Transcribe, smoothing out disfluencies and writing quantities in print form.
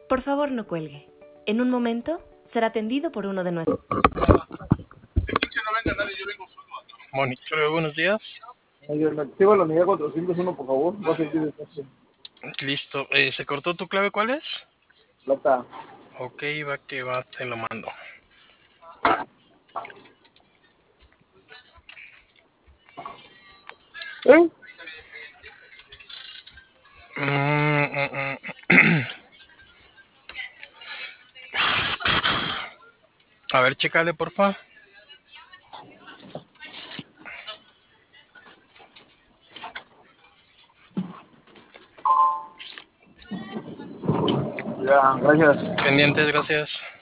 Por favor, no cuelgue. En un momento será atendido por uno de nuestros... Monitoreo, buenos días. Me activa la unidad 401, por favor. Va a sentir despacio. Listo. ¿Se cortó tu clave? ¿Cuál es? Plata. Ok, va que va, te lo mando. ¿Eh? A ver, chécale, porfa. Ya, gracias. Pendientes, gracias.